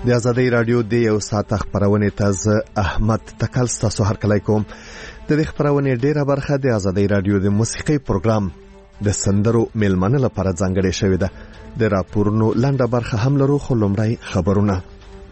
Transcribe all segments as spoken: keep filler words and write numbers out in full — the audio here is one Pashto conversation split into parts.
د آزادۍ رادیو د یو ساعت خبرونه تازه احمد تکل ستاسو هرکلی کوم. د دې خبرونه ډیره برخه د آزادۍ رادیو د موسیقي پروګرام د سندرو میلمنه لپاره ځانګړې شوې ده. د راپورونو لنډه برخه هم لرو، خو لومړی خبرونه.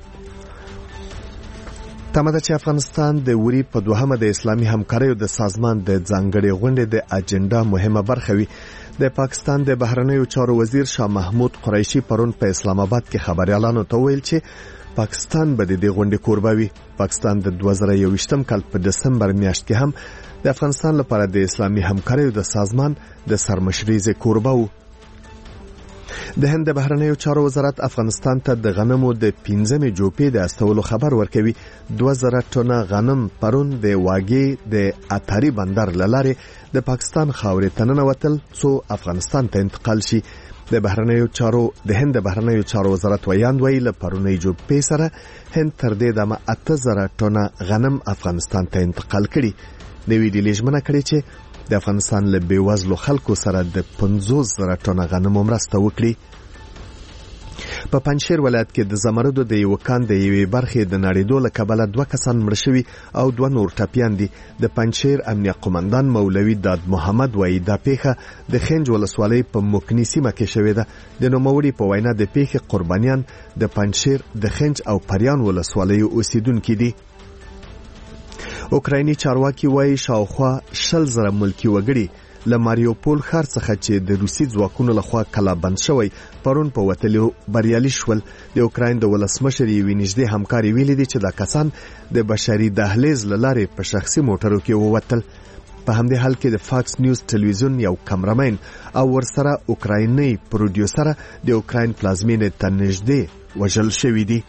تمه چې افغانستان د وری په دوهمه د اسلامي همکاریو د سازمان د ځانګړې غونډې د اجنډا مهمه برخه وي. د پاکستان د بهرنیو چارو وزیر شاه محمود قریشي پرون په اسلام آباد کې خبريالانو ته ویل چې پاکستان به د دې غونډې کوربه وي. پاکستان د دوه زره یوویشتم کال په دسمبر میاشت کې هم د افغانستان لپاره د اسلامي همکاریو د سازمان د سرمشرۍ کوربه و. د هند د بهرنیو چارو وزارت افغانستان ته د غنمو د پنځمې جوپې د استولو خبر ورکوي. دوه زره ټنه غنم پرون د واګي د اتاري بندر لاره د پاکستان خاورې ته ننوتل څو افغانستان ته انتقال شي. د بهرنیو چارو د هند د بهرنیو چارو وزارت ویاند ویل له پرونی جوپې سره هند تر دې دمه اته زره ټنه غنم افغانستان ته انتقال کړي. نوې ډیلې ژمنه کړې چې د افغانستان له بیوزلو خلکو سره د پنځوس زره ټنه غنم مرسته وکړي. په پنجشیر ولایت کې د زمردو د یو کان د یوې برخې د نړیدو له کبله دوه کسان مړ شوي او دوه نور ټپیان دي. د پنجشیر امنیه قومندان مولوي داد محمد وایي دا پیښه د خنج ولسوالۍ په مکنی سیمه کې شوې ده. د نوموړي په وینا د پیښې قربانیان د پنجشیر د خنج او پریان ولسوالیو اوسیدونکي دي. اوکرایني چارواکي وایي شاوخوا شل زره ملکی وګړي له ماریوپول ښار څخه چې د روسي ځواکونو لخوا کلا بند شوی پرون په وتلو بریالي شول. د اوکراین د ولسمشر یوې نږدې همکاري ویلي دي چې دا کسان د بشري دهلیز له لارې په شخصي موټرو کې ووتل. په همدې حال کې د فاکس نیوز ټلویزیون یو کمرمین او ورسره اوکرایني پروډیوسر د اوکراین پلازمینې ته نږدې وژل شوی دي.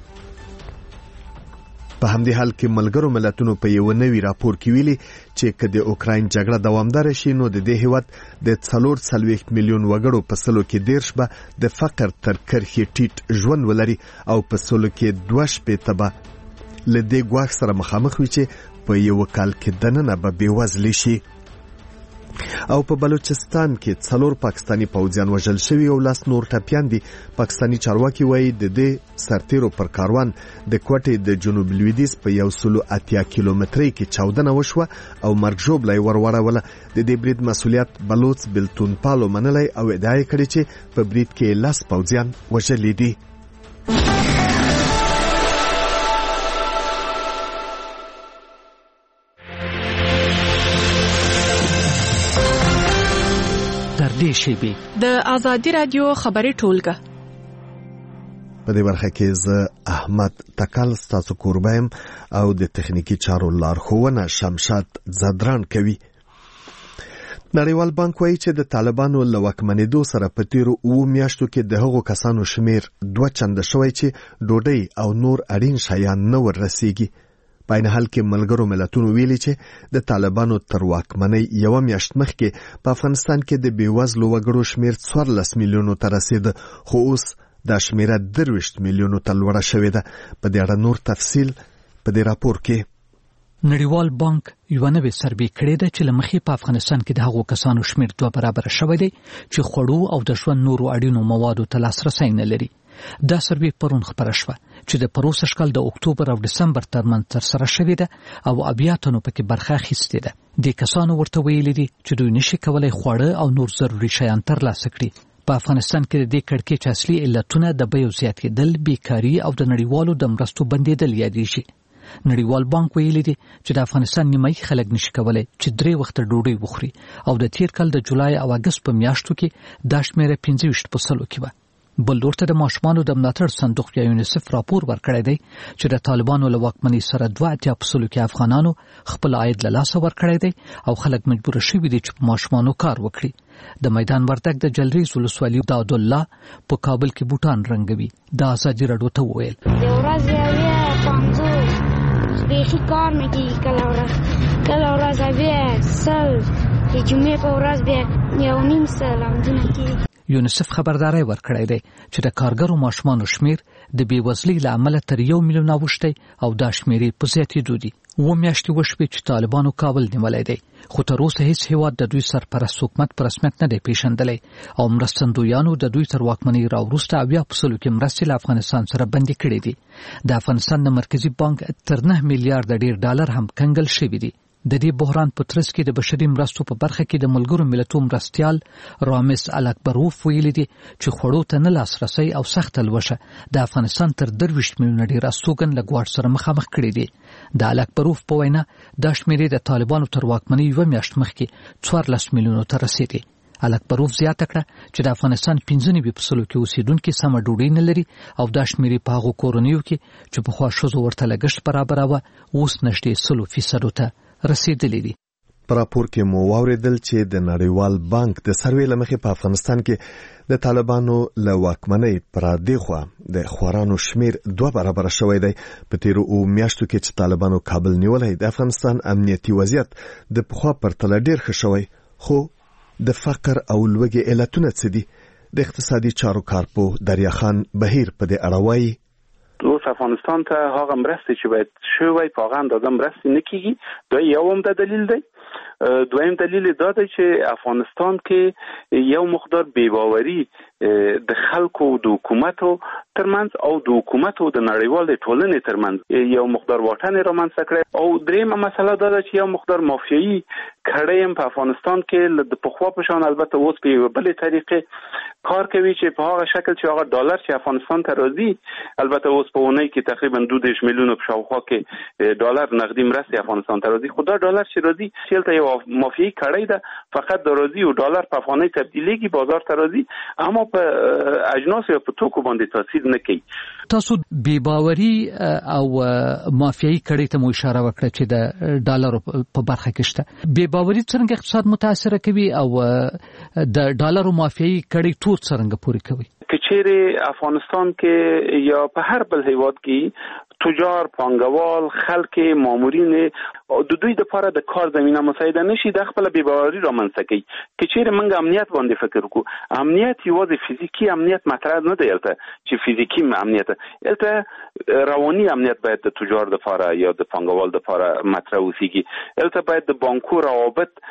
په همدې حال کې ملګرو ملتونو په یو نوي راپور کې ویلي چې که د اوکراین جګړه دوامدار شي نو د دې هیواد د څلور څلوېښت میلیون وګړو په سلو کې دیرش به د فقر تر کرښې ټیټ ژوند ولري او په سلو کې دوه شپېته به له دې ګواښ سره مخامخ وي چې په یو کال کې دننه به بېوزلي شي. او په بلوچستان کې څلور پاکستانی پوځیان وژل شوي او لاس نور ټپیان دي. پاکستانی چارواکي وایي د دې سرتیرو پر کاروان د کوټې د جنوب لویدیځ په یو سلو اتیا کیلومترۍ کې چاودنه وشوه او مرګ ژوبله یې ورواړوله. د دې برید مسؤلیت بلوچ بلتون پالو منلی او ادعا یې کړې چې په برید کې لس پوځیان وژلي دي. د آزادی رادیو خبري ټولګه په دې برخه کې زه احمد تکل ستاسو کوربایم او د تخنیکی چارو لارښوونه شمشاد زدران کوي. نړیوال بانک وایي چې د طالبانو له واکمنېدو سره په تیرو اوو میاشتو کې د هغو کسانو شمیر دوه چنده شوی چې ډوډۍ او نور اړین شیان نه وررسیږي. په عین حال کې ملګرو ملتونو ویلي چې د طالبانو تر واکمنۍ یوه میاشت مخکې په افغانستان کې د بېوزلو وګړو شمیر څوارلس میلیونو ته رسېده، خو اوس دا شمیره درویشت میلیونو ته لوړه شوې ده. په دې اړه نور تفصیل په دې راپور کې. نړیوال بانک یو نوې سروې کړې ده چې له مخې په افغانستان کې د هغو کسانو شمیر دوه برابره شوی دی چې خوړو او د ژوند نورو اړینو موادو ته لاسرسی نه لري. دا سروې پرون خبره شوه چې د پروسږ کال د اکتوبر او دسمبر ترمنځ ترسره شوې ده او اویا تنو پکې برخه اخیستې ده. دې کسانو ورته ویلي دي چې دوی نشي کولای خواړه او نور ضروري شیان ترلاسه کړي. په افغانستان کې د دې کړکېچ اصلي علتونه د بیو زیاتېدل، بیکاري او د نړیوالو د مرستو بندېدل یادېږي. نړیوال بانک ویلي دي چې د افغانستان نیمایي خلک نشي کولای چې درې وخته ډوډۍ وخوري او د تیر کال د جولای او اګست په میاشتو کې دا شمیره پنځه ویشت په سلو کې وه. بل ورته د ماشومانو د ملاتړ صندوق یا یونیسف راپور ورکړی دی چې د طالبانو له واکمنۍ سره دوه اتیا په سلو کې افغانانو خپل عاید له لاسه ورکړی دی او خلک مجبور شوي دي چې په ماشومانو کار وکړي. د میدان وردګ د جلریز ولسوالي داود الله په کابل کې بوټان رنګوي. د آزادي راډیو ته وویل د ورځې اویا پنځوس بیخي کار مې کېږي، کله ورځ کله ورځ اویا سل د جمعې په ورځ بیا یو نیم سل همدونه کېږي. یونیسف خبرداري ورکړی دی چې د کارګرو ماشومانو شمیر د بېوزلۍ له امله تر یو میلیون اوښتی او دا شمیرې په زیاتېدو دي. و میاشتې وشوې چې طالبانو کابل نیولی دی، خو تر اوسه هیڅ هیواد د دوی سرپرست حکومت په رسمیت نه دی پیژندلی او مرستندویانو د دوی تر واکمنۍ راوروسته اویا په سلو کې مرستې له افغانستان سره بندي کړې دي. د افغانستان د مرکزي بانک تر نه میلیارډ ډیر ډالر هم کنګل شوي دي. د دې بحران په ترڅ کې د بشري مرستو په برخه کې د ملګرو ملتونو مرستیال رامز الکبروف ویلي دي چې خوړو ته نه لاسرسی او سخت لوشه د افغانستان تر درویشت میلیونه ډیر استوګن له ګواښ سره مخامخ کړي دي. د الکبروف په وینا دا شمیرې د طالبانو تر واکمنۍ یوه میاشت مخکې څوارلس میلیونو ته رسیدي. الکبروف زیاته کړه چې د افغانستان پنځه نوي په سلو کې اوسېدونکي سمه ډوډۍ نه لري او دا شمیرې په هغو کورنیو کې چې پخوا ښځو ورته لګښت برابراوه اوس نږدې سلو فیصدو ته رسیدلی دي. په راپور کې مو واوریدل چې د نړیوال بانک د سروې له مخې په افغانستان کې د طالبانو له واکمنۍ پر دغه د خوارانو شمیر دوه برابر شوی دی. په تیرو او میاشتو کې چې طالبانو کابل نیولای د افغانستان امنیتي وضعیت د پخوا پرتله ډیر ښه شوی، خو د فقر او لوږې علتونه څه دي؟ د اقتصادي چارو کارپوه دریا خان بهیر په دې اړه وایي. اوس افغانستان ته هغه مرستې چې باید شوی په هغه اندازه مرستې نه کیږي. دا یو هم د دلیل دی. دویم دلیل دا دی چې افغانستان کې یو مقدار بی‌باوري د خلکو د حکومتو ترمنځ او د حکومتو د نړیوالې ټولنې ترمنځ یو مقدار واټن رامنځته کړی او دریمه مسله دا ده چې یو مقدار مافیایي کړۍ هم په افغانستان کې د پخوا په شان البته اوس په یوه بلې طریقې کار کوي چې په هغه شکل چې هغه ډالر چې افغانستان ته راځي، البته اوس په اونۍ کې تقریبا دوه دېرش میلیونه په شاوخوا کې ډالر نقدي مرستې افغانستان ته راځي، خو دا ډالر چې راځي هلته یو مافیایي کړۍ ده، فقط د راځي او ډالر په افغانۍ تبدیلیږي، بازار ته راځي، اما په اجناس یا په توکو باندې تاثیر نه کوي. تاسو بې باوري او مافیایي کړۍ ته مو اشاره وکړه چې د ډالرو په برخه کې شته. بې باوري څنګه اقتصاد متاثر کوي او د ډالرو مافیایي کړۍ ټول څنګه پوري کوي؟ کچېره افغانستان کې یا په هر بل هیواد کې تجار، پانګوال، خلک، مامورین د دوی لپاره د کار زمينه مساعده نشي د خپل بی‌باوري رامنځته کوي. کچېره موږ امنیت باندې فکر وکړو، امنیت یوازې فزیکی امنیت مطرح نه دی، البته چې فزیکی امنیت، البته رواني امنیت باید د تجار لپاره یا د پانګوال لپاره مطرح وسیږي، البته باید د بانکو روابط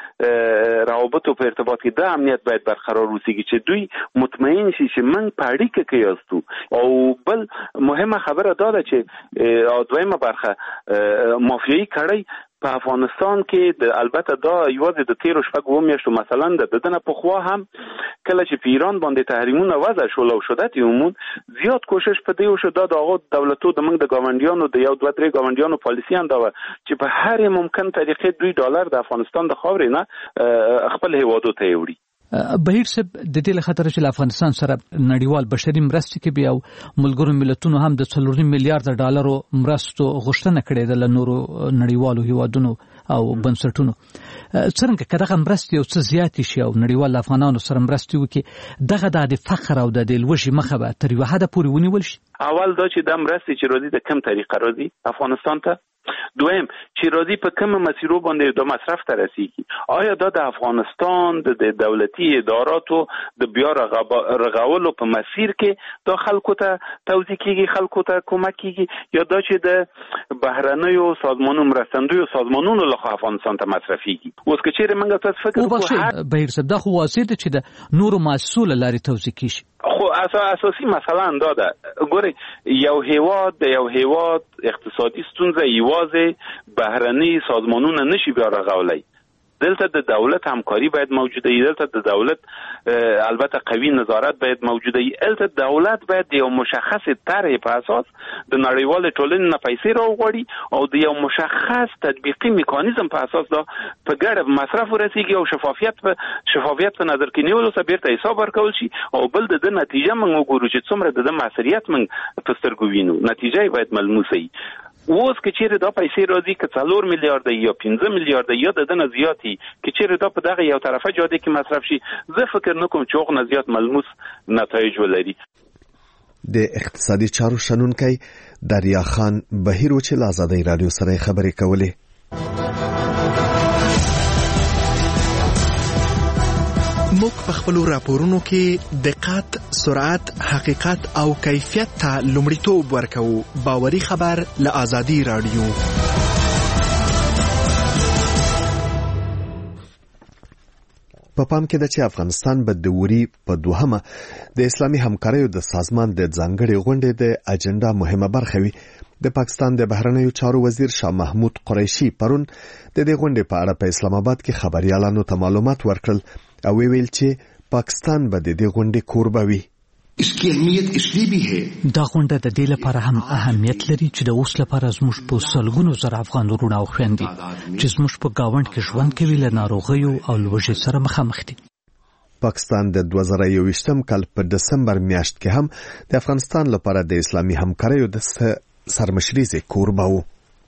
روابط په ارتباط کې د امنیت باید برقرار وسیږي چې دوی مطمئن شي چې موږ په اړیکه کې یاستو. او بل مهمه خبره دا ده چې او دویمه برخه مافیایي کړۍ په افغانستان کې د البته دا یوازې د تیرو شپږو میاشتو مثلا د دنه پخوا هم کله چې په ایران باندې تحریمونه وضع شول او شدت عموم زیات کوشش په دې وشو د هغه دولتو د موږ د ګاونډیانو د یو دوه درې ګاونډیانو پالیسي هم دا چې په هر ممکن طریقې دوی ډالر د افغانستان د خاورې نه خپل هیوادو ته وړي. بهیر صاحب، د دې له خاطر چې افغانستان سره نړیوال بشري مرستې کوي او ملګرو ملتونو هم د څلور میلیارډ ډالرو مرستو غوښتنه کړې ده له نورو نړیوالو هیوادونو او بنسټونو، څنګه که دغه مرستې یو څه زیاتې شي او نړیوال افغانانو سره مرستې وکړي، دغه د فقر او د لوږې مخه به تر یوه حده پورې ونیول شي؟ اول دا چې د مرستې چې راځي د کوم طریقه راځي افغانستان ته، دویم چې راځي په کومه مسیرو باندې د مصرف ته رسیږي، آیا دا د افغانستان د دولتي اداراتو د بیا رغولو په مسیر کې دا خلکو ته توزیع کیږي، خلکو ته کمک کیږي، یا دا چې د بهرنیو سازمانونو مرستندویو سازمانونو لخوا افغانستان ته مصرفيږي؟ اوس که چیرې موږ تاسو فکر وکړو بهیر صاحب، دا خو واضح ده چې د نورو مسؤل لاري توزیع کیږي. خو اساسي مثلا دا ده، ګوري یو هیواد د یو هیواد اقتصادي ستونزه یوازې بهرني سازمانونه نشي بیا رغولای، دلته د دولت همکاري باید موجوده وي، دلته د دولت البته قوي نظارت باید موجوده وي، دلته دولت باید یو مشخص طرح په اساس د نړیوال ټولنې نه پیسې راوغواړي او د یو مشخص تطبیقي میکانیزم په اساس دا په ګډه مصرف ورسیږي او شفافیت په شفافیت په نظر کې نیول او بیرته حساب ورکول شي، او بل د نتیجه موږ وګورو چې څومره د مسؤلیت موږ په سترګو وینو، نتیجه باید ملموسه وي. اوس که چیرې دا پیسې راځي که څلور میلیارډ یا پنځه میلیارډ یا د دنه زیاتی، که چیرې دا په دغه یو طرفه جاده کې مصرف شي، زه فکر نکوم چې هغه زیات ملموس نتایج ولري. د اقتصادي چارو شنونکی دریا خان بهیر چې له آزادۍ رادیو سره خبرې کولې. موږ په خپل راپورونو کې دقت، سرعت، حقیقت او کیفیت ته لومړیتوب ورکوو. باوري خبر له آزادۍ رادیو. په پام کې ده چې افغانستان به د وري په دوهمه د اسلامي همکاریو د سازمان د ځانګړي غونډې د اجنډا مهمه برخه وي. د پاکستان د بهرنیو چارو وزیر شاه محمود قریشي پرون د دې غونډې په اړه په اسلام آباد کې خبريالانو ته معلومات ورکړل او ویل چې پاکستان به د دې غونډې کوربه وي. इसकी अहमियत इसलिए भी है دا غونډه د دې لپاره هم اهمیت لري چې د اوس لپاره زموږ په سلګونو زره افغان وروڼه او خويندې چې زموږ په گاوند کې ژوند کوي له ناروغیو او لوږې سره مخامخ دي. پاکستان د دوه زره یوویشتم کال په دسمبر میاشت کې هم د افغانستان لپاره د اسلامي همکاریو د سرمشري کوربه و.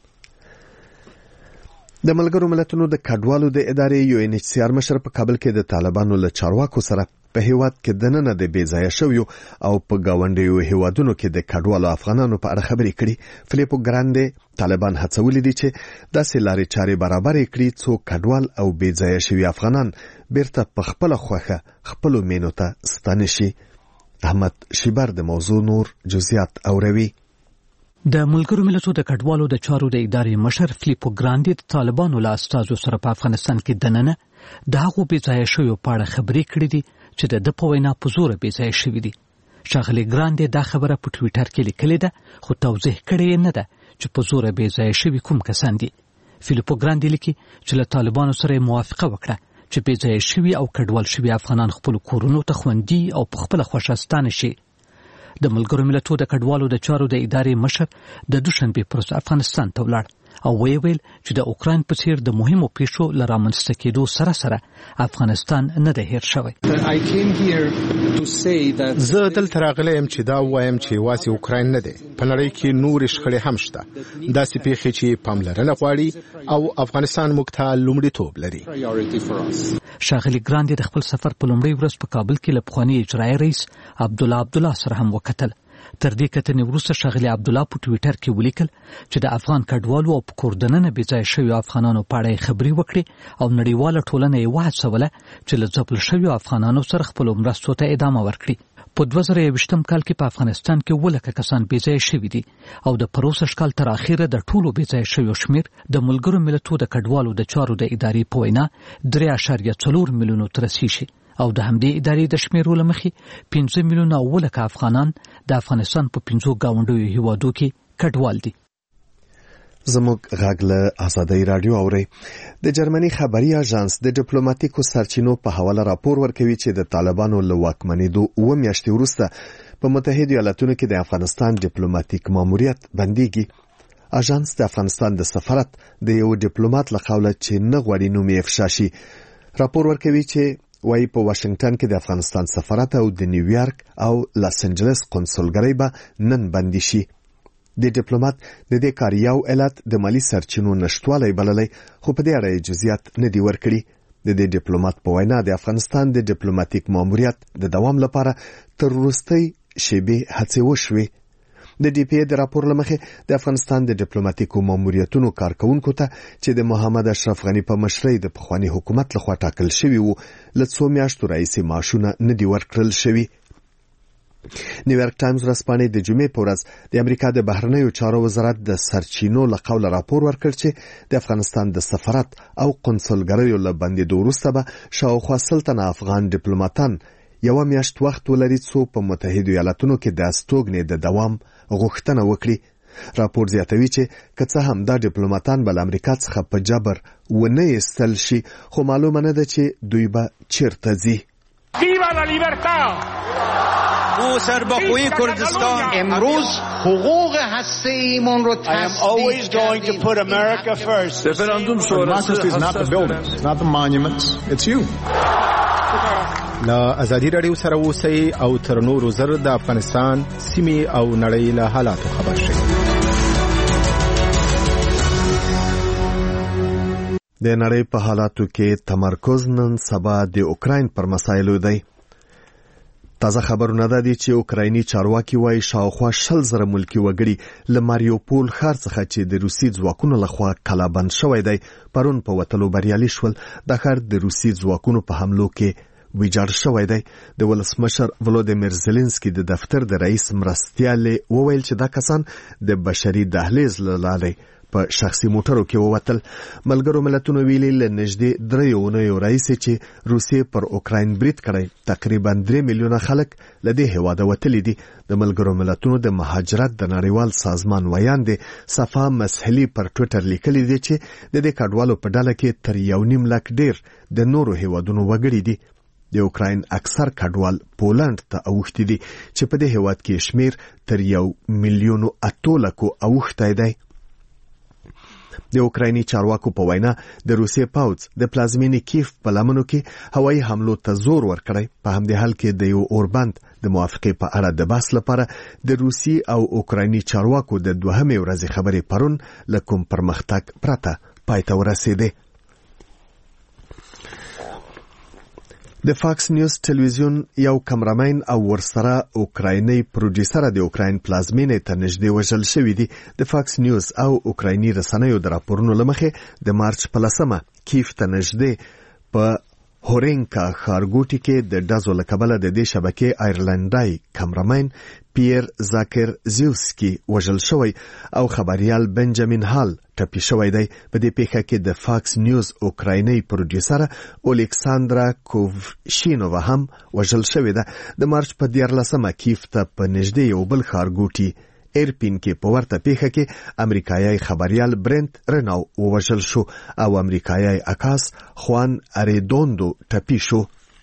د ملګرو ملتونو د کډوالو د ادارې یو ان ایچ سی آر مشر په کابل کې د طالبانو له چارواکو سره په هیواد کې د نن د بیځایه شویو او په گاونډیو هیوادونو کې د کډوالو افغانانو په اړه خبرې کړي. فلیپو ګراندې طالبان هڅولې دي چې داسې لارې چارې برابر کړي څو کډوال او بیځایه شوی افغانان بیرته په خپل خوخه خپل مینو ته ستانه شي. احمد شیبر د موضوع نور جزئیات اوروي. د ملګرو ملتونو د کډوالو د چارو د ادارې مشر فلیپو ګراندې د طالبانو له استازو سره په افغانستان کې دننه د هغو بیځایه شویو په اړه خبرې کړې دي چې د د په وینا په زور بیځایه شوي دي. ښاغلي ګراندې دا خبره په ټویټر کې لیکلې ده خو توضیح کړې نه ده چې په زور بیځایه شوي کوم کسان دي. فلیپو ګراندې لیکي چې له طالبانو سره موافقه وکړه چې بیځایه شوي او کډوال شوي افغانان خپل کورونو ته خوندي او په خپل خوښه ستانه شي. د ملګرو ملتونو د کډوالو د چارو د ادارې مشر د دوشنبه پر ورځ افغانستان ته ولاړ او ویل چې د اوکراین په څیر د مهمو پیښو لرامنځته کېدو سره سره افغانستان نه ده هیر شوی. زه دلته راغلی یم چې دا وایم چې واسي اوکراین نه ده، په نړۍ کې نور شخړې هم شته، داسې پیښې چې پاملرنه غواړي او افغانستان موږ ته لومړیتوب لري. ښاغلي ګراندې د خپل سفر په لومړۍ ورځ په کابل کې له پخواني اجرایي رئیس عبدالله عبدالله سره هم وکتل. تر دې کتنې وروسته ښاغلي عبدالله په ټویټر کې ولیکل چې د افغان کډوالو او په کور دننه بېځایه شویو افغانانو په اړه خبرې وکړي او نړیواله ټولنه یې وهڅوله چې له ځپل شویو افغانانو سره خپلو مرستو ته ادامه ورکړي. په دوه زره یوویشتم کال کې په افغانستان کې اووه لکه کسان بېځایه شوي دي او د پروسږ کال تر اخره د ټولو بېځایه شویو شمېر د ملګرو ملتونو د کډوالو د چارو د ادارې په وینا درې اعشاریه څلور میلیونو ته رسیږي او د همدې ادارې د شمیرو له مخې پنځه میلیونه اووه لکه افغانان د افغانستان په پنځو گاونډیو هیوادو کې کډوال دي. زموږ غږ له آزادۍ رادیو اوري. د جرمني خبري اژانس د ډیپلوماټیکو سرچینو په حواله راپور ورکوي چې د طالبانو له واکمنېدو اوه میاشتې وروسته په متحده ایالاتونو کې د افغانستان ډیپلوماټیک ماموریت بنديږي. اژانس د افغانستان د سفارت د یو ډیپلوماټ له قوله چې نه غواړي نوم یې افشا شي راپور ورکوي چې وای په واشنگټن کې د افغانستان سفارت او د نیویارک او لاس انجلس قونسلګرۍ به نن بندي شي. د ډیپلوماټ د دې کار یو علت د مالی سرچینو نشټوالی بللی خو په دې اړه جزئیات نه دی ورکړي. د دې ډیپلوماټ په وینا د افغانستان د ډیپلوماټیک ماموریت د دوام لپاره تر وروستۍ شیبې هڅې وشوې. د ډي پی ای د راپور لمخې د افغانستان د ډیپلوماټیکو ماموریتونو کارکونکو ته چې د محمد اشرف غنی په مشرۍ د پخوانی حکومت لخوا ټاکل شوی وو له څو میاشتو راهیسې معاشونه نه دي ورکړل شوي. نیویارک ټایمز ورځپاڼې د جمعې په ورځ د امریکا د بهرنیو چارو وزارت د سرچینو له قوله راپور ورکړ چې د افغانستان د سفارت او قونسلګریو له بندېدو وروسته به شاوخوا سل تنه افغان ډیپلوماټان یو میاشت وخت ولري څو په متحده ایالاتونو کې د استوګنې د دوام غوښتنه وکړي. راپور زیاتوي چې که څه هم دا ډیپلوماټان به له امریکا څخه په جبر ونه ایستل شي خو معلومه نه ده چې دوی به چیرته ځي. او سربخوی کردستان امروز حقوق هسته ایمون رو تصدیق کردیم. referendum sonrası is not the buildings, it's not the monuments, it's you. لا ازادي رادیو سره اوسئ او تر نورو زر د افغانستان سیمې او نړۍ له حالاتو خبر شئ. د نړۍ په حالاتو کې تمرکز نن سبا د اوکراین پر مسایلو دی. تازه خبرونه ده دي چې اوکرایني چارواکي وایي شاوخوا شل زره ملکی وګړي له ماریوپول ښار څخه چې د روسي ځواکونو لخوا کلابند شوی دی پرون په وتلو بریالي شول. د ښار د روسي ځواکونو په حملو کې ویجاړ شوی دی. د ولسمشر ولودیمیر زيلنسکي د دفتر د رئیس مرستیال وویل چې دا کسان د بشري دهلیز له لارې په شخصي موټرو کې ووتل. ملګرو ملتونو ویلي له نږدې دریو اونیو راهیسې چې روسیې پر اوکراین برید کړی تقریبا درې میلیونه خلک له دې هېواده وتلي دي. د ملګرو ملتونو د مهاجرت د نړیوال سازمان ویاندې صفا مسحلي پر ټویټر لیکلي دي چې د دې کډوالو په ډله کې تر یو نیم لک ډیر د نورو هېوادونو وګړي دي. د اوکراین اکثر کډوال پولند ته اوښتي دي چې په دې هېواد کې شمیر تر یو میلیون اتو لکو اوښتی دی. د اوکرایني چارواکو په وینا د روسیې پوځ د پلازمینې کیف په لمنو کې هوایي حملو ته زور ورکړی. په همدې حال کې د یو اوربند د موافقې په اړه د بحث لپاره د روسي او اوکرایني چارواکو د دوهمې ورځې خبرې پرون له کوم پرمختګ پرته پای ته ورسېدې. د فاکس نیوز ټلویزیون یو کمرمین او ورسره اوکرایني پروډوسر د اوکراین پلازمینې ته نږدې وژل شوی دی. د فاکس نیوز او اوکرایني رسنیو د راپورونو له مخې د مارچ په لسمه کیف ته نږدې په هورینکا ښارګوټي کې د ډزو له کبله د دې شبکې آیرلنډای کمرمین پیر زاکر زیوسکی وژل شوی او خبريال بنجامین هال ټپي شوی دی. په دې پیښه کې د فاکس نیوز اوکرایني پروډوسر الیکساندرا کووشینووا هم وژل شوی ده. د مارچ په دیارلسمه کیف ته په نږدې یو بل ښارګوټي ایرپین کې په ورته پیښه کې امریکایي خبريال برنت رناو وژل شو او امریکایي عکاس خوان اریدوندو ټپي شو.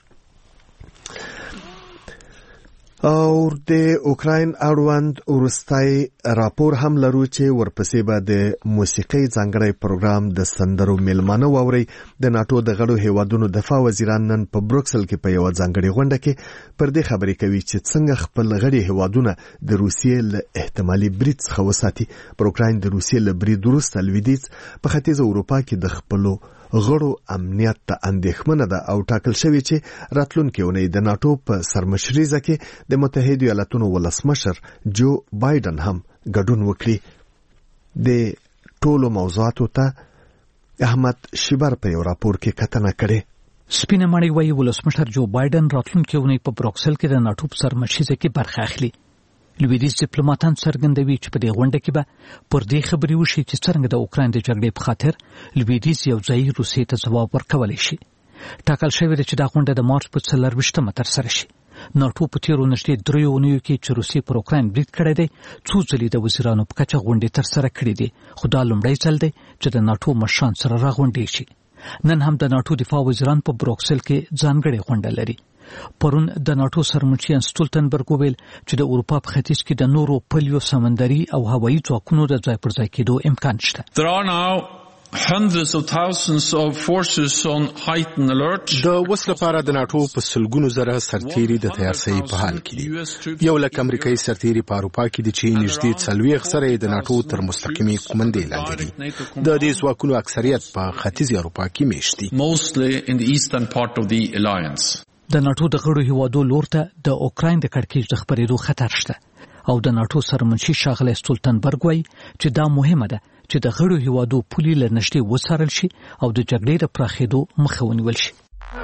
او د اوکراین اړوند ورستای راپور هم لرو چې ورپسې به د موسیقي ځانګړی پروګرام د سندرو میلمانه واوري. د ناتو د غړو هیوادونو دفاع وزیران نن په بروکسل کې په یو ځانګړي غونډه کې پر دې خبرې کوي چې څنګه خپل غړي هیوادونه د روسیې له احتمالي برید څخه وساتي. پر اوکراین د روسیې له برید وروسته لویدیځ په ختیځ اروپا کې د خپلو غړو امنیت ته اندېښمنه ده او ټاکل شوی چې راتلونکې اونۍ د ناتو په سرمشریزه کې د متحده ایالاتونو ولسمشر جو بایدن هم ګډون وکړي. د ټولو موضوعاتو ته احمد شیبر په یو راپور کې کتنه کړې. سپینه مړی وایي ولسمشر جو بایدن راتلونکې اونۍ په بروکسل کې د ناتو په سرمشریزه کې برخه اخلي. لویدیځ ډیپلوماټان څرګندوي چې په دې غونډه کې به پر دې خبرې وشي چې څنګه د اوکراین د جګړې په خاطر لویدیځ یو ځای روسیې ته ځواب ورکولی شي. ټاکل شوی دی چې دا غونډه د مارچ په څلرویشتمه ترسره شي. ناتو په تیرو نږدې دریو اونیو کې چې روسیې پر اوکراین برید کړی دی څو ځلې د وزیرانو په کچه غونډې ترسره کړې دي، خو دا لومړی ځل دی چې د ناتو مشران سره راغونډې شي. نن هم د ناتو دفاع وزیران په بروکسل کې ځانګړې غونډه لري. پرون د ناتو سرمنشي سټولتنبرګ ویل چې د اروپا په ختیځ کې د نورو پلیو سمندري او هوایي ځواکونو د ځای پر ځای کېدو امکان شته. There are now hundreds of thousands of forces on heightened alert. د اوس لپاره د ناتو په سلګونو زره سرتیري د تیارسۍ په حال کې دي. یو لک امریکایي سرتیري په اروپا کې دي چې نږدې څلوېښت زره د ناتو تر مستقیمې قومندې لاندې دي. د دې ځواکونو اکثریت په ختیځ اروپا کې میشت دي. Mostly in the eastern part of the alliance. د ناتو د غړو هیوادو لور ته د اوکراین د کړکېچ د خپرېدو خطر شته او د ناتو سرمنشي ښاغلی سټولتنبرګ وایي چې دا مهمه ده چې د غړو هیوادو پولې له نږدې وڅارل شي او د جګړې د پراخېدو مخه ونیول شي.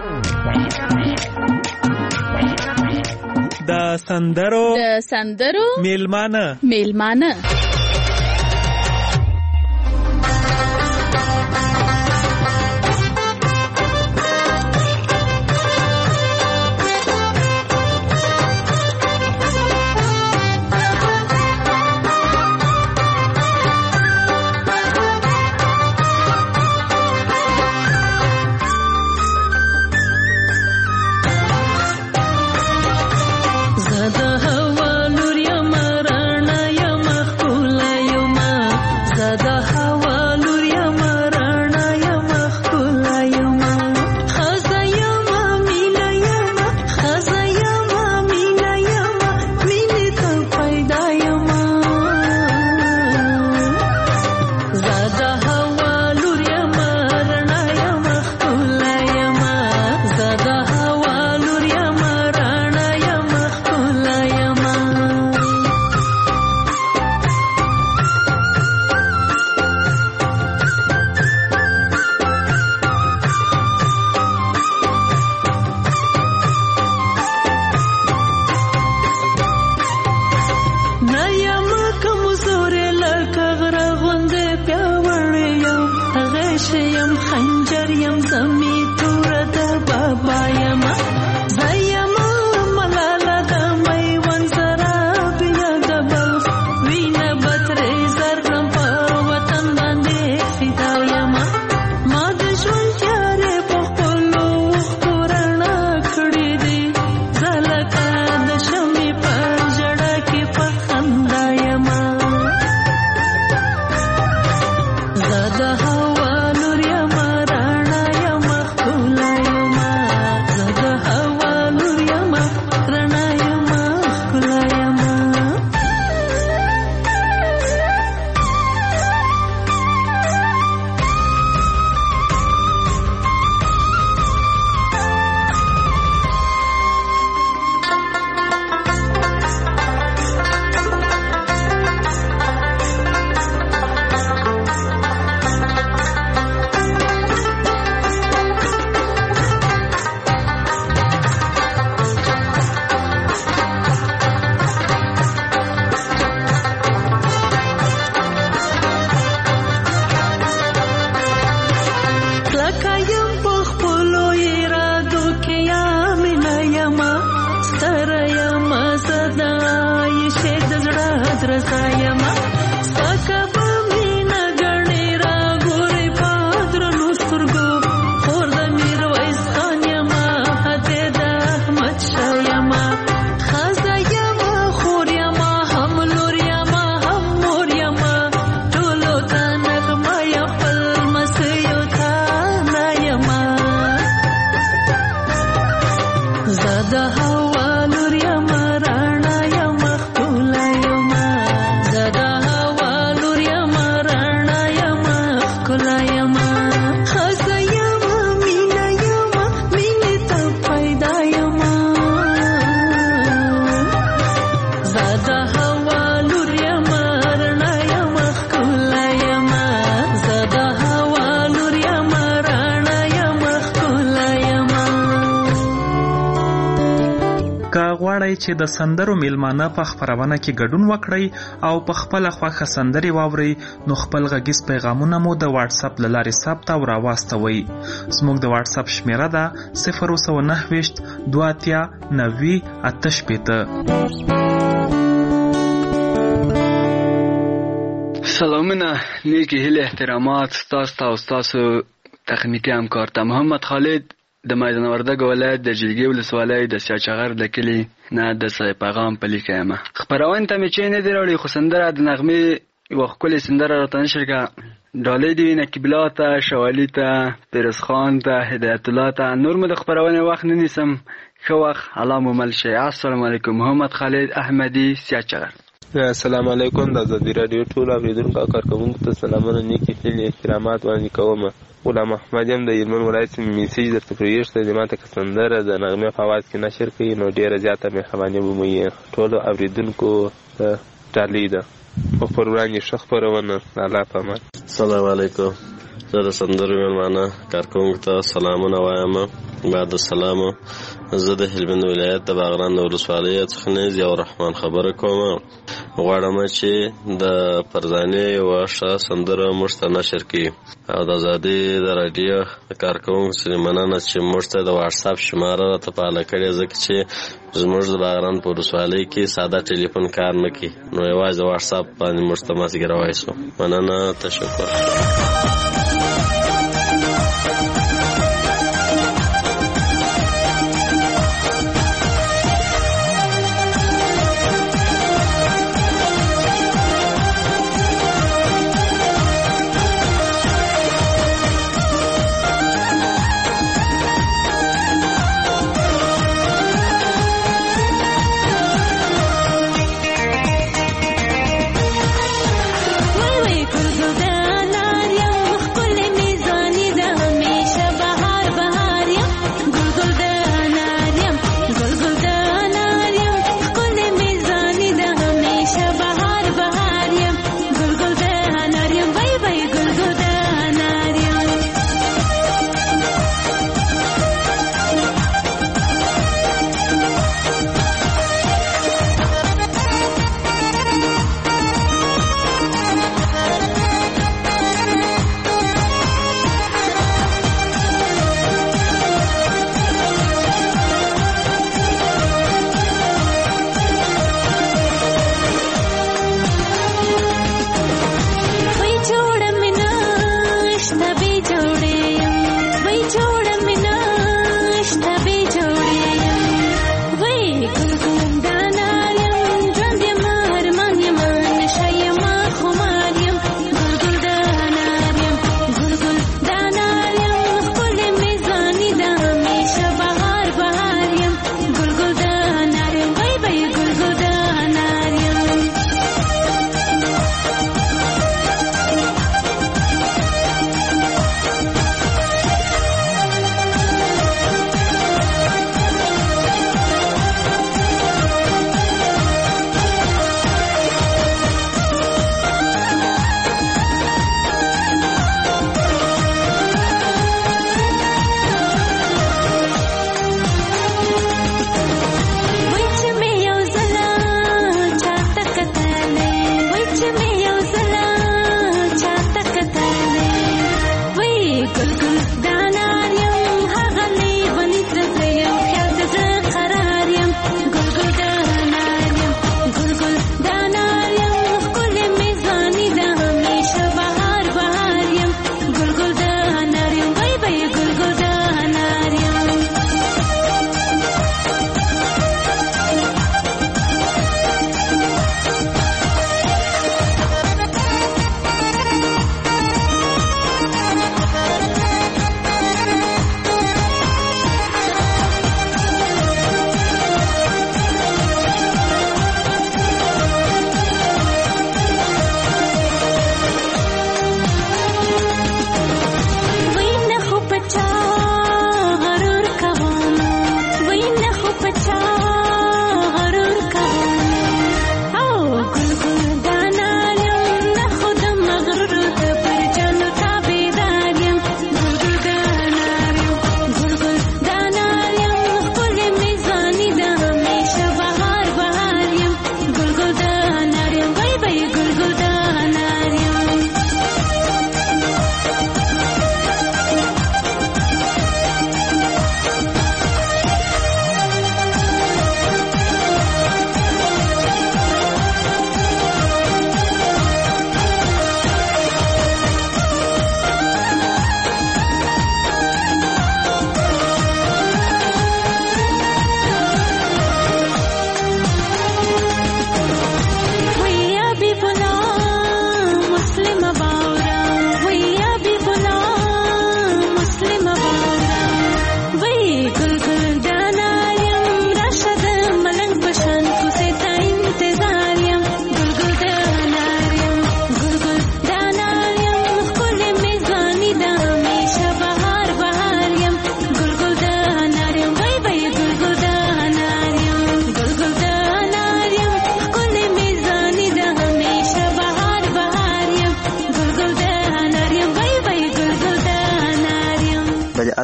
د سندرو د سندرو میلمانه میلمانه زه د هوا لور یم رڼا یم ښکلې خزایما سکه مینا غړي را ګوري پادر نو سترګو خور د میرویس خان یما هته د احمد شاه یما خزایما خور یما هم لور یما هم مور یما ټولو ته نغمه یا خپل مسیو تا نه یما زده هوا لور یما رانا یما خپل یما زده هوا لور یما رانا یما خپل یما خزایما مینا یما مینه ته پیدا یما زده هوا لور یما رانا یما خپل یما زده هوا لور یما رانا یما خپل یما که غواړئ چې د سندرو میلمانه په خپرونه کې ګډون وکړئ او په خپله خوښه سندرې واورئ نو خپل غږیز پیغامونه مو د واتساپ له لارې ثبت او راواستوئ. زموږ د واتساپ شمیره ده صفر سوه نهه ویشت دوه اتیا نوي اته شپېته. سلامونه، نیکی هیله احترامات ستاسو ته او ستاسو تخنیکي همکار ته. محمد خالد د میدان وردګ ولایت د جلګې ولسوالۍ د سیاچغر د کلي نه د سای پیغام په لیکه یم. خپرونې ته مې چې نه دی راوړی خو سندره د نغمې یوه ښکلې سندره راته نشر کړه. ډالۍ دې وي نقیب الله ته، شوالي ته، پیروز خان ته، هدایت الله ته. نور مو د خپرونې وخت نه نیسم. ښه وخت، الله مو مل شي. السلام علیکم. محمد خالد احمدي، سیاچغر. السلام علیکم. د ازادي راډیو ټول اوریدونکو او کارکوونکو ته سلامونه، نیکې هیلې احترامات وړاندې کوم. غلام احمد یم د هلمند ولایت څخه. میسیج درته پرېږدم چې ماته که سندره د نغمې په اواز کې نشر کړي نو ډېره زیاته مهرباني به مو وي. ټولو اوریدونکو ته ډالۍ ده خو پر وړاندې ښه خپرونه. د الله په امان. السلام علیکم. زه د سندرو میلمانه کارکوونکو ته سلامونه وایم. بعد السلام، زه د هلمند ولایت د باغران د ولسوالۍ څخه نیز یو رحمان خبره کوم. غواړم چې د پرزانې یوه ښه سندره موږ ته نشر کړي او د ازادي د راډیو کارکوونکو څخه مننه چې موږ ته د واتساپ شماره راته فعاله کړې، ځکه چې زموږ د باغران په ولسوالۍ کې ساده ټلیفون کار نه کوي نو یوازې د واتساپ باندې موږ ته ماسګروای شو. مننه، تشکر. وای وای کردو دانار یم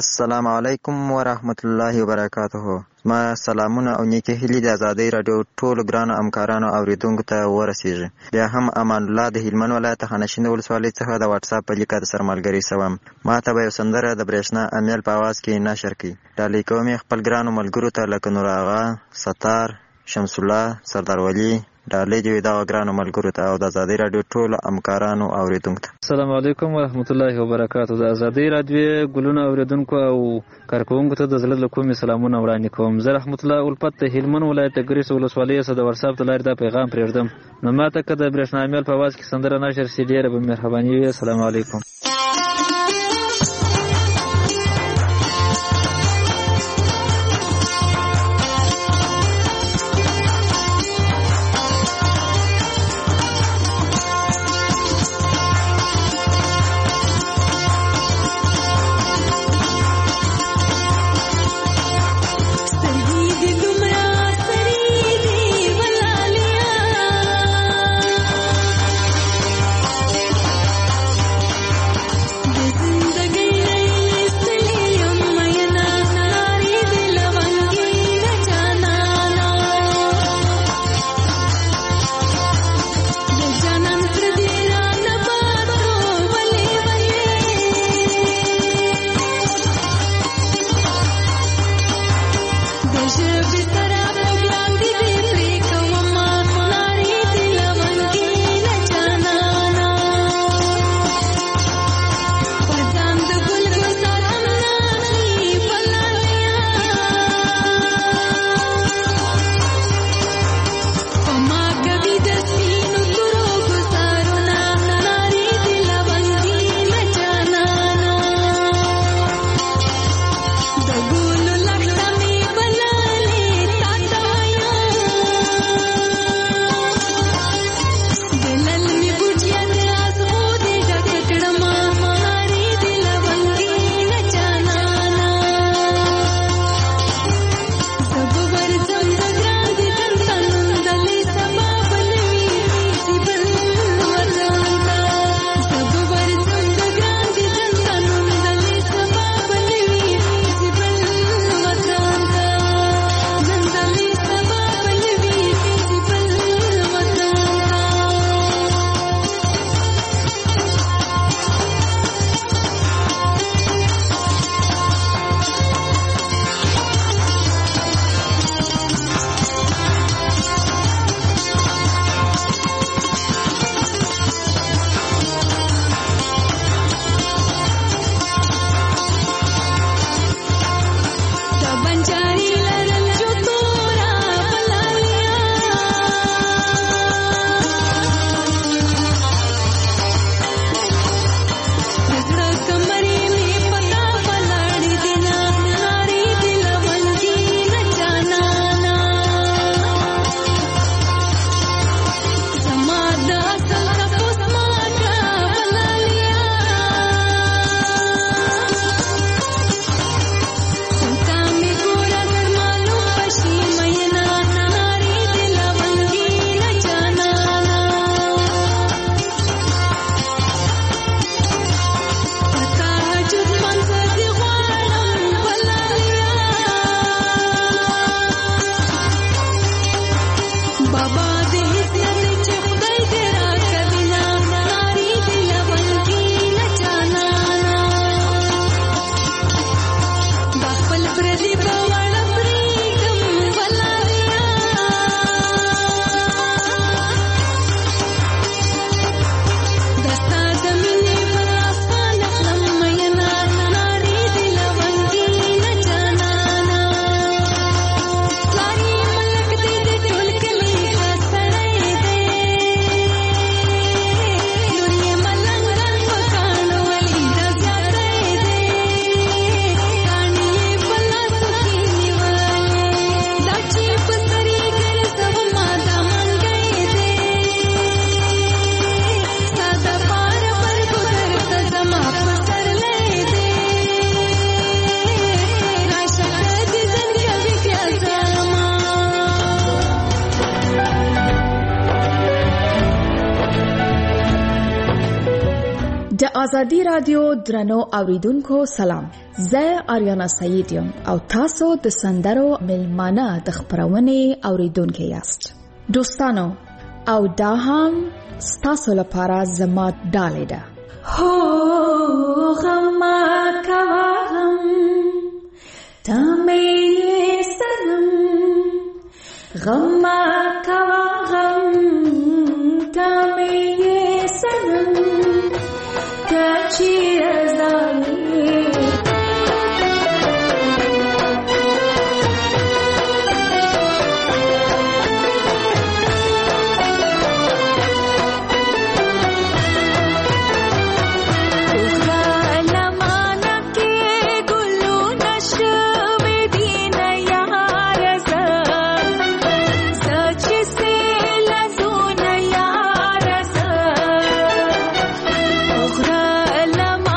السلام علیکم ورحمت الله وبرکاته. ما سلامونه او نیکی هیلې د ازادۍ رادیو ټولو ګرانو همکارانو اوریدونکو ته ورسیږي. بیا هم امان الله د هلمند ولایت خانشین ولسوالۍ څخه د واتس اپ په لیکه د سره ملګری سوم. ما ته به یو سندره د برېښنا امیل په आवाज کې نشر کړي. ډالۍ کوم خپل ګرانو ملګرو ته لکه نور آغا، ستار، شمس الله، سردار ولی. ډالۍ دی دا ګرانو ملګرو ته او د ازادۍ رادیو ټولو همکارانو اوریدونکو ته. السلام علیکم ورحمت الله وبرکاته. د ازادۍ رادیو ګلونه اوریدونکو او کارکونکو ته د زړه له کومې سلامونه وړاندې کوم. زه رحمت الله الفت د هلمند ولایت د ګریس ولسوالۍ څخه د واتس اپ د لارې دا پیغام پرېږدم. نو ماته که د برېښنا امیل په आवाज کې سندره نشر شي ډېره به مهرباني وي. السلام علیکم. ازادي رادیو درنو اوریدونکو سلام. زه آریانا سعید یم او تاسو د سندرو ملمانه د خبرونه اوریدونکو یاست. دوستانو او دا هم ستاسو لپاره زما ډالۍ ده. هو غم کوا غم تمه سنم غم کوا غم تمه سنم Cheers on me. Lama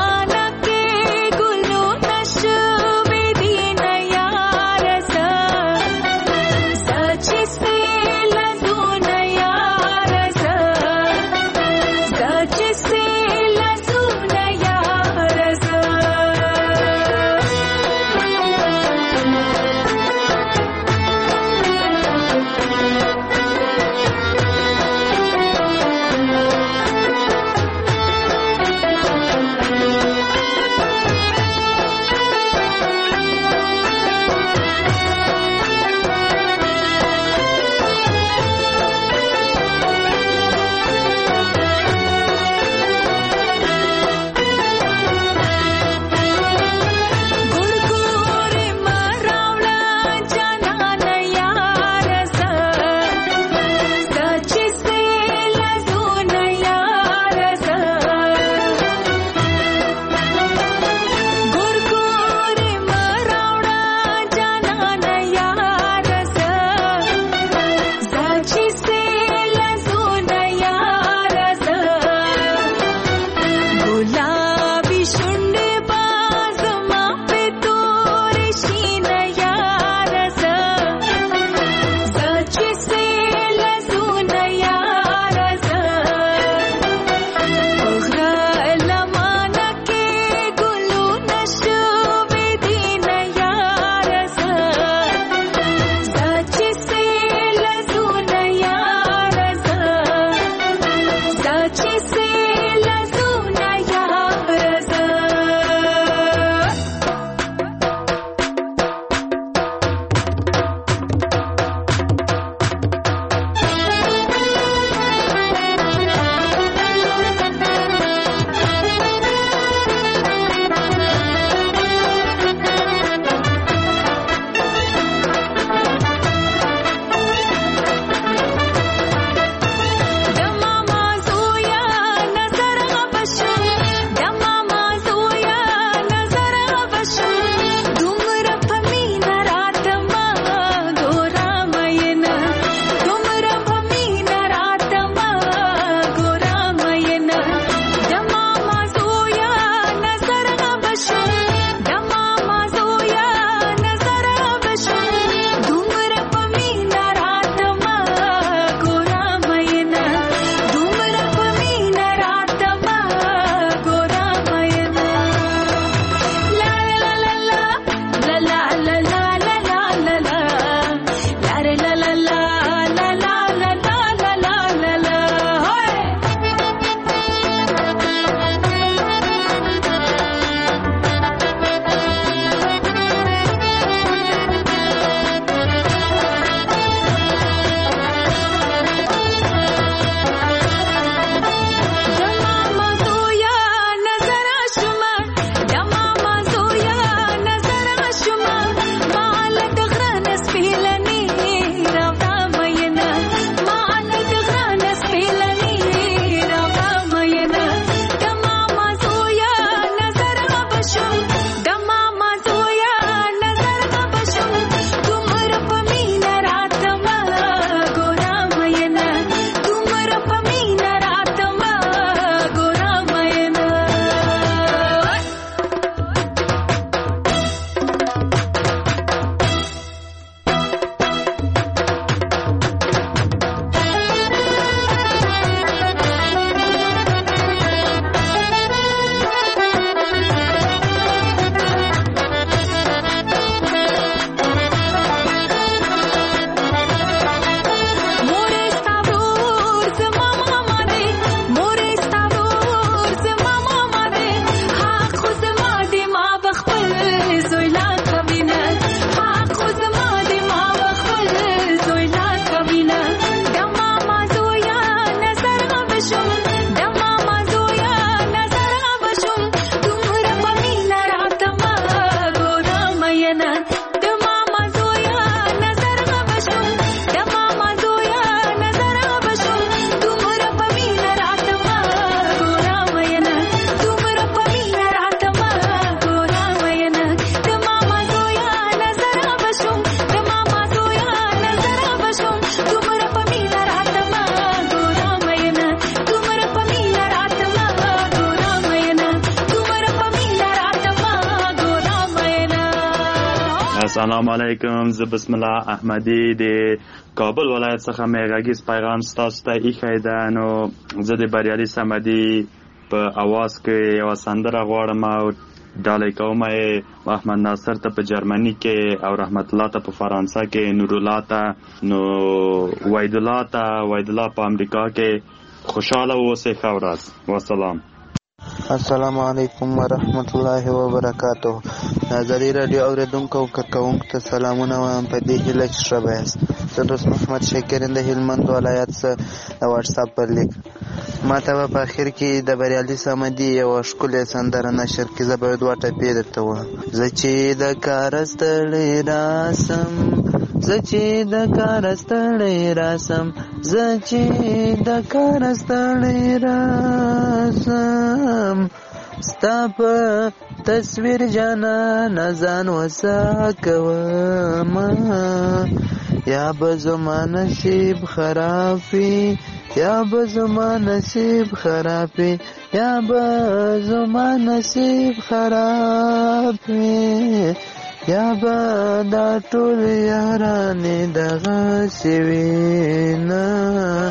سلام علیکم. زه بسم الله احمدی د کابل ولایت څخه مې غږیز پیغام ستاسو ته ایښی ده. نو زه د بریالي صمدي په اواز کې یوه سندره غواړم او ډالۍ کوم یې احمد ناصر ته په جرمني کې او رحمت الله ته په فرانسه کې، نورالله ته، نو وحیدالله ته، وحیدالله په امریکا کې. خوشحاله اوسئ. ښه ورځ. وسلام. السلام علیکم ورحمت الله وبرکاته. ازادي راډیو اوریدونکو او کارکوونکو ته سلامونه وایم په دې هیله چې ښه به یاست. زه دوست محمد شاکرین د هلمند ولایت څخه د واټساپ پر لیک ما ته به په اخر کې د بریالي صمدي یوه ښکلې سندره نشر کړي. زه به دوه ټپې درته وایم. زه چې د کاره ستړی راسم، زه چې د کاره ستړی راسم، زه چې د کاره ستړی راسم، ستا په تصویر جانانه ځان وسه کومه، یا به زما نصیب خراب وي، یا به زما نصیب خراب وي، یا به زما نصیب خراب وي، یا به دا ټول یارانې دغسې وي نه.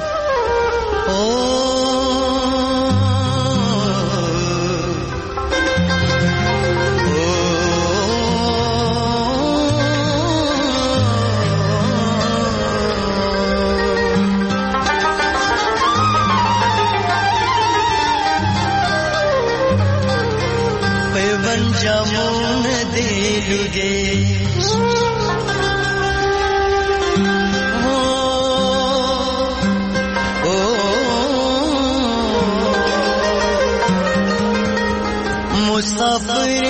جامون دیلوگے مسافر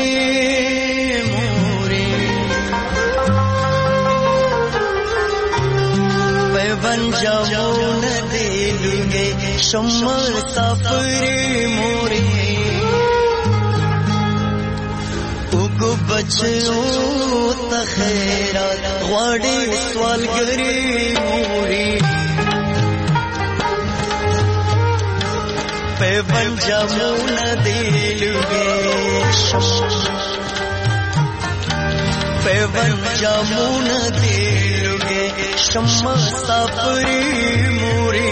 موری پیون جامون دیلوگے شما مسافر موری بچو ته خیرات غواړي سوالګري موري پیون جامونه دی لوګي پیون جامونه دی لوګي شمع سافري موري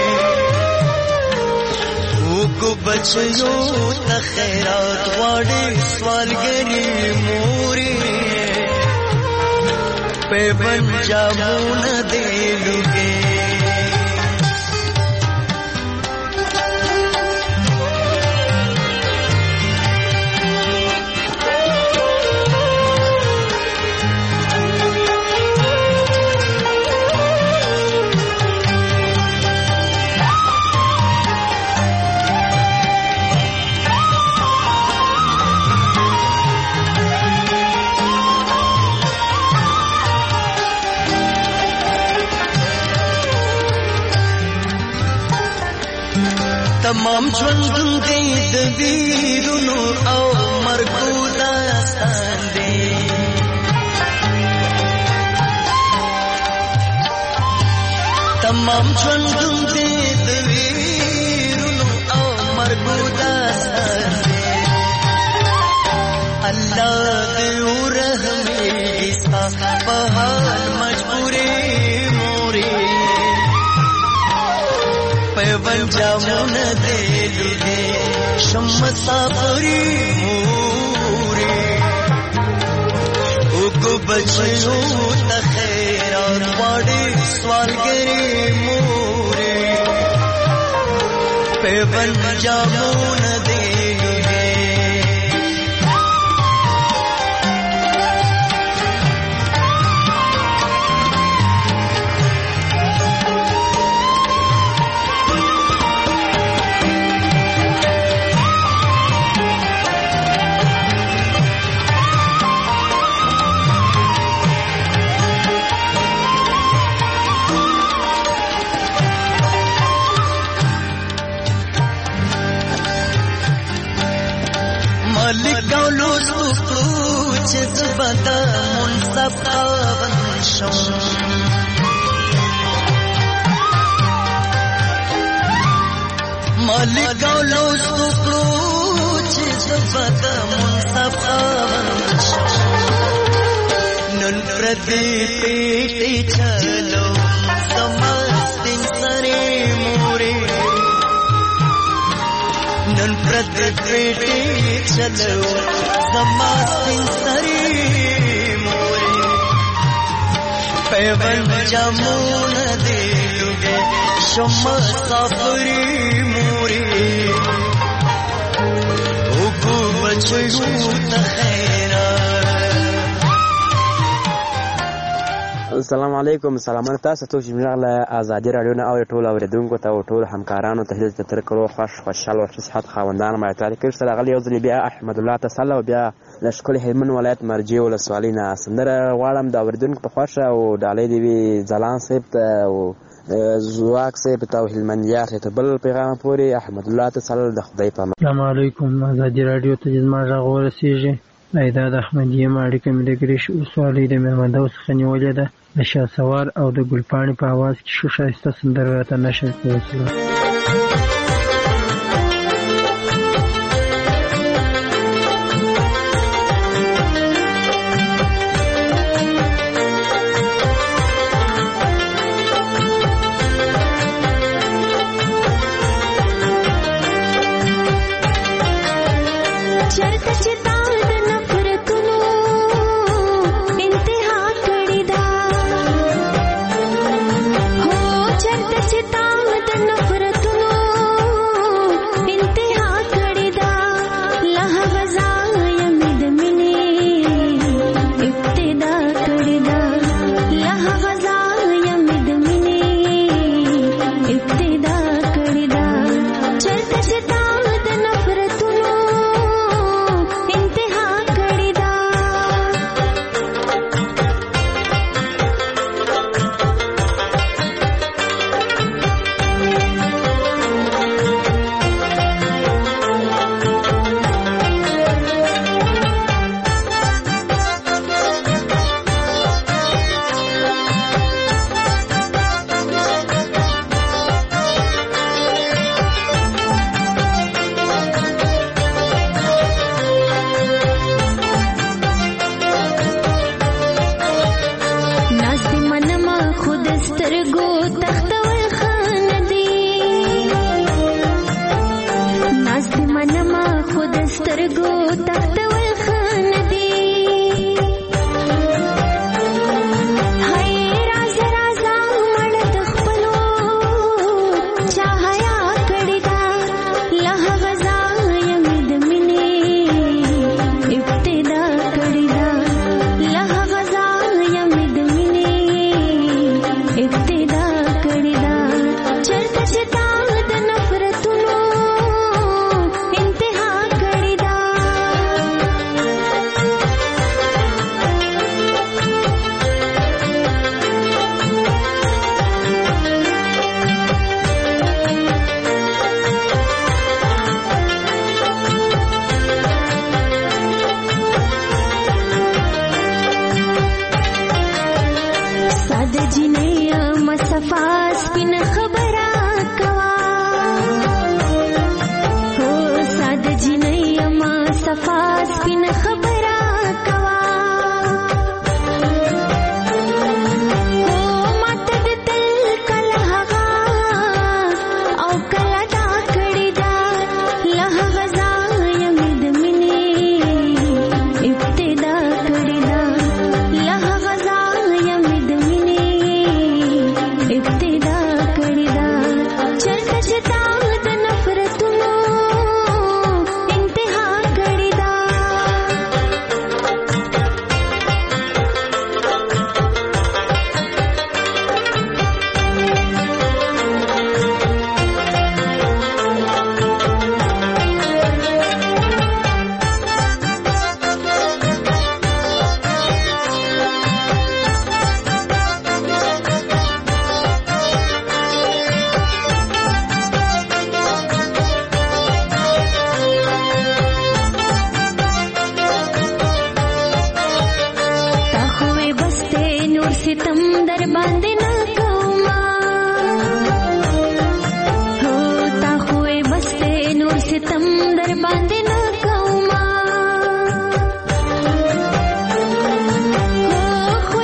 کو بچو ته خیرات غواړي سوالګري موري پیون جامونه دی لوګي تمام ژوندون دی د ویرونو او مرګو داستان دی تمام ژوندون دی د ویرونو او مرګو داستان دی الله دې ورحمېږي ستا په حال مجبورې مورې پیون جامونه دی لوګي شمع سافري موري وګو بچو ته خیرات غواړي سوالګري موري پیون جامونه دی لوګي لګاولو سپکړو چې زبدا منصف خاوند شم ما لګاولو سپکړو چې زبدا منصف خاوند شم نن प्रति पेटी चलो समस्तिन सरे मोरे नन प्रति पेटी चलो समस्तिन सरे मोरे पैवन जमुन देलुगे शम सफरी मोरे उकु बचयू तखैरा السلام علیکم سلامونه تاسو ته چې موږ له ازادي رادیو نه او ټول اوریدونکو ته او ټول همکارانو ته هیڅ تر کړو خوش خوشحال او صحت خواندان ما ته کړ سره غلی یو ځل بیا احمد الله تعالی او بیا لشکل هلمند ولایت مرجع ولسوالۍ نه سندره غواړم د اوریدونکو په خوښه او ډالۍ دی وی ځلان صاحب او زواک صاحب ته هلمندیار ته بل پیغام پوری احمد الله تعالی د خدای په السلام علیکم ازادي رادیو ته زما غږ ورسیږي ایدا د احمدیه ماړی کوم د ګریش ولسوالۍ د مهمندو څخه نیولې ده د شاسوار او د ګلپاڼې په आवाज کې شو شایسته سندره راته نشر کوي हो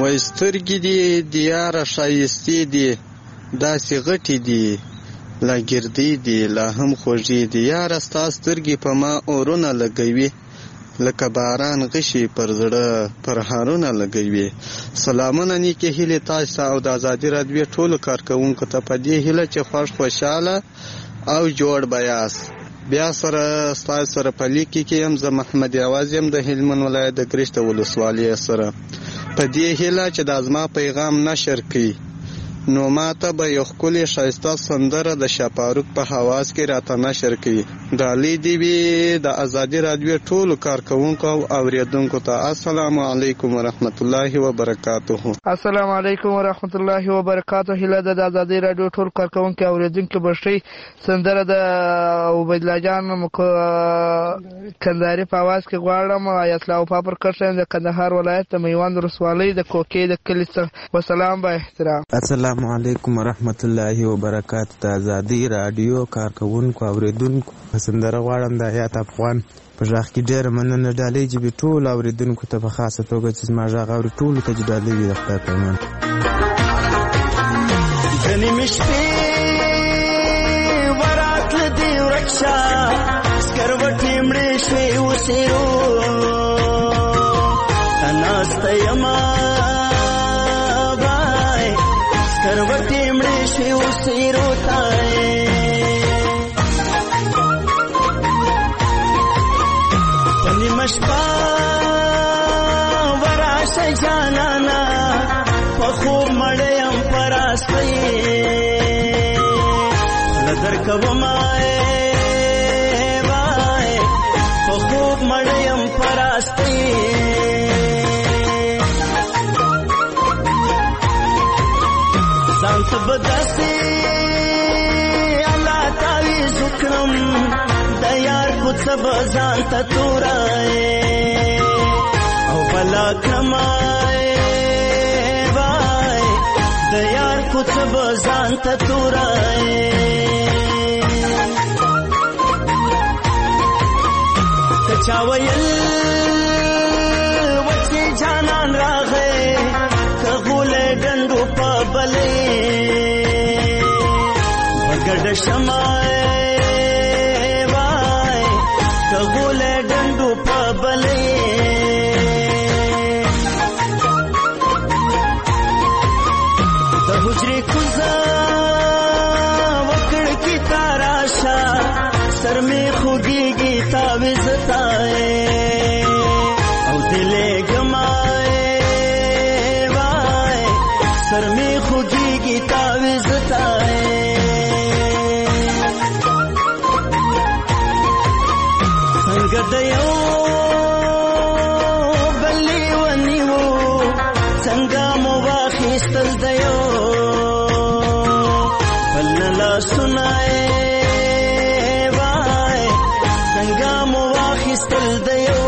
وای سترګې دي د یاره ښایستې دي داسې غټې دي لا ګردې دي لا هم خوږې دي یاره ستا سترګې په ما اورونه لګوي لکه باران غشي پر زړه پرهارونه لګوي. سلامونه نیکې هیلې تاسو ته او د ازادي راډیو ټولو کارکوونکو ته په دې هیله چې خوښ خوشحاله او جوړ به یاست. بیا سره ستاسو سره په لیکي کې یم زه محمد عوض یم د هلمند ولایت د ګرشت ولسوالۍ سره په دې هیله چې د زما پیغام نشر کړي نو ماته به یو ښکلې ښایسته سندره د شاپاروک په حواس کې راته نشر کړي. ډالۍ دې وي د ازادي راډیو ټولو کارکوونکو او اورېدونکو ته. السلام علیکم ورحمت الله وبرکاته. السلام علیکم ورحمت الله وبرکاته. هیله ده د ازادي راډیو ټول کارکوونکو او اورېدونکو بشي سندره د عبید الله جان کندهاري په आवाज کې غواړم. ایت الله پاپر کښن د کندهار ولایت د میوند ولسوالۍ د کوکې د کلي څخه. وسلام با احترام. السلام علیکم ورحمت الله وبرکاته. د ازادي راډیو کارکوونکو او اورېدونکو سندره غواړم د حیات افغان په غږ کې ډېره مننه. ډالۍ جبې ټول اورېدونکو ته په خاصه توګه چې زما غږ اوري ټولو ته ډالۍ وي د خدای په امان. ځنې مې شپې وراتله دې ورک شه سکروټې مړې شوې اوسېرو ته ناسته یمه بای سکروټې مړې شوې اوسېرو ته مشپا وراشه جانانا په خوب مړیم پراستی نظر کوما وای په خوب مړیم پراستی ځان ته بداسي الله تعالی ذکرم د یار کوڅ بزان ته تورای او بلا کمای وای د یار کوڅ بزان ته تورای کچا ویل وچی جانان راغې کغول ډندو په بلې بغډ شمای کغول ډندو په بلې د حجرې کوزه وکړ کی تاراشا سر می خوږیږي تاویز تای او دلې ګمای وای سر می خوږیږي تاویز تای څنګه د یو بلې ونیو څنګه مو واخیستل د یو بل لاسونه وای څنګه مو واخیستل د یو.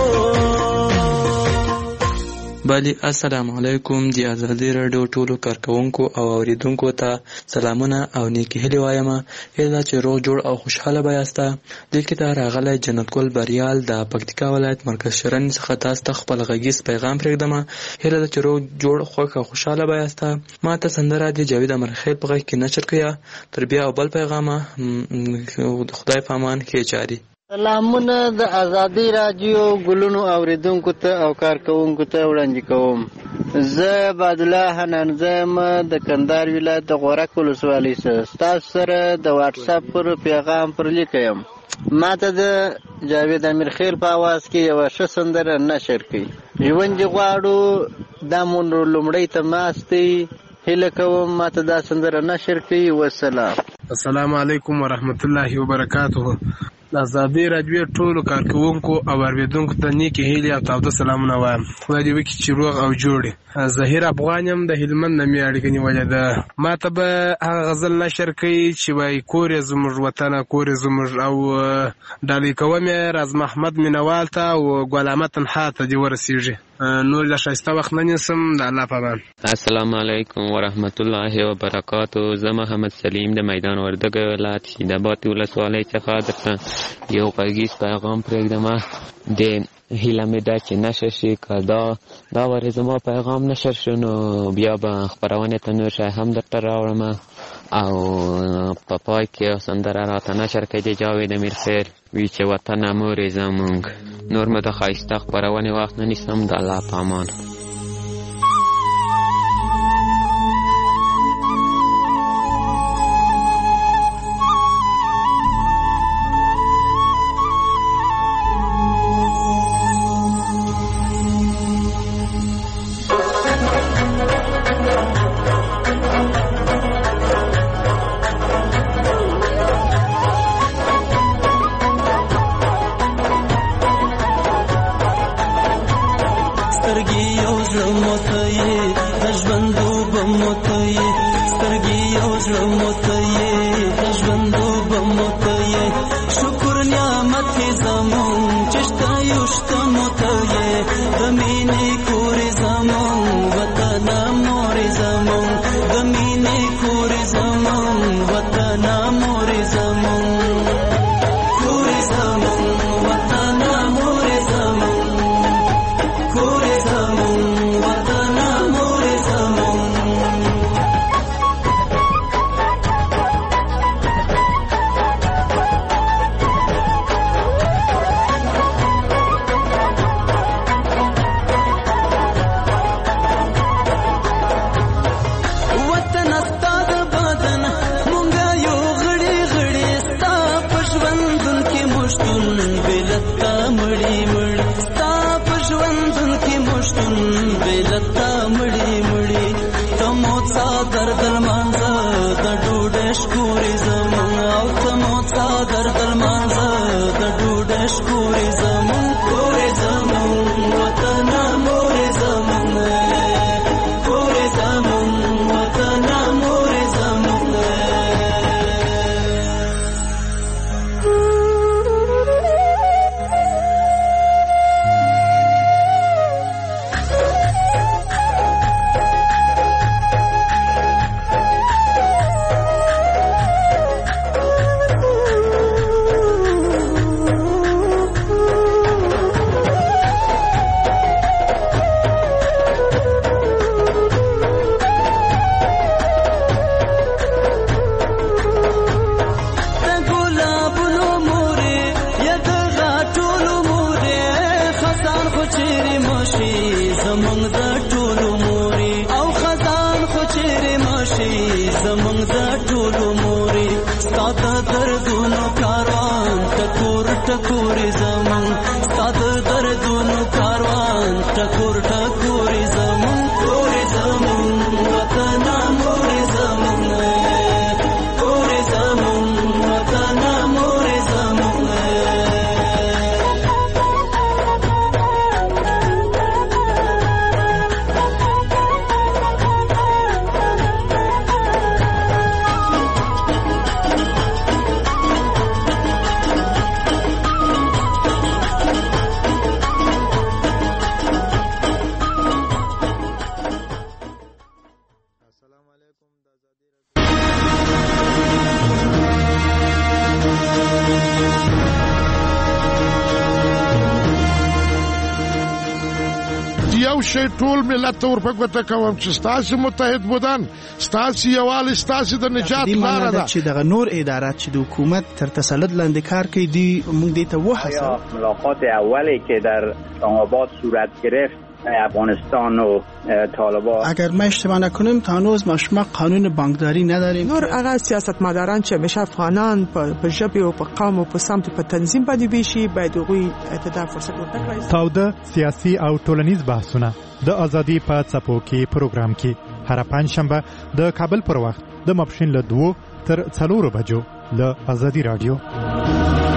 بلی السلام علیکم. د ازادي راډیو ټولو کارکوونکو او اوریدونکو ته سلامونه او نیکی هیلې وایم. هیله چې روغ جوړ او خوشحاله به یاسته. لیکې ته راغلی جنت ګل بریال د پکتیکا ولایت مرکز شرن څخه تاسو ته خپل غږیز پیغام پرېږدم. هیله ده چې روغ جوړ خوښ او خوشحاله به یاسته. ما ته سندره د جاوید امرخیل په غږ کې نشر کړه. تر بیا او بل پیغامه خدای په امان کې جاری. سلامونه د ازادي راډیو ګلونو اوریدونکو ته او کارکوونکو ته وړاندې کوم. زه عبدالله حنان زم د کندهار ولایت د غورک ولسوالۍ څخه تاسو سره د واتس اپ پر پیغام پر لیکم. ما ته د جاوید امیرخیل په आवाज کې یو ښه سندره نشر کړي. ژوند غواړو دا مونږ لومړی ته ماستي هیله کوم ما ته دا سندره نشر کړي. والسلام. السلام علیکم ورحمت الله وبرکاته. د ازادي راډیو ټولو کارکوونکو او اوریدونکو ته نیکې هیلې او تاوده سلامونه وایم. خدای دې وکړي چې روغ او جوړ. ظهیر افغان یم د هلمند نه مې اړیکه نیولې ده. ما ته به هغه غزل نشر کوي چې وایي کور یې زموږ وطنه کور یې زموږ او ډالۍ کوم یې راز محمد مینوال ته او ګل احمد تنها ته دې ورسېږي. نور له ښایسته وخت نه نیسم د الله په امان. السلام علیکم ورحمت الله وبرکاتو. زه محمد سلیم د میدان وردګ ولایت شیداباد ولسوالۍ څخه درته یو غږیز پیغام پرېږدم. د هیله مې ده چې نشر شي، که دا دا ورې زما پیغام نشر شو نو بیا به خپرونې ته نور شی هم درته راوړم او په پای کې سندره راته نشر کړي د جاوید امیرخیل وی چې وطنه مورې زمونږ. نور مې د ښایسته خپرونې وخت نه نیسم. د الله په امان. شي ټول ملت ته ورپګوته کوم چې ستاسو متحد بودن، ستاسو یووالی، ستاسو د نجات لاره ده. چې دغه نور ادارات چې د حکومت تر تسلط لاندې کار کوي دی موږ دې ته وحسن. ملاقات اولی که در اسلام آباد صورت گرفت افغانستان و طالبان، اگر ما اشتباه نکنیم تا هنوز ما قانون بانکداری نداریم. نور هغه سیاستمداران چې همیشه افغانان په ژبه او په قوم او په سمت په تنظیم باندې بيشي باید هغوی ته فرصت ورکړي. تاوده سیاسي او ټولنیز بحثونه د ازادي په څپو کې پروګرام کې هر پنځشنبه د کابل پر وخت د ماپښین له دوه تر څلورو بجو له ازادي رادیو.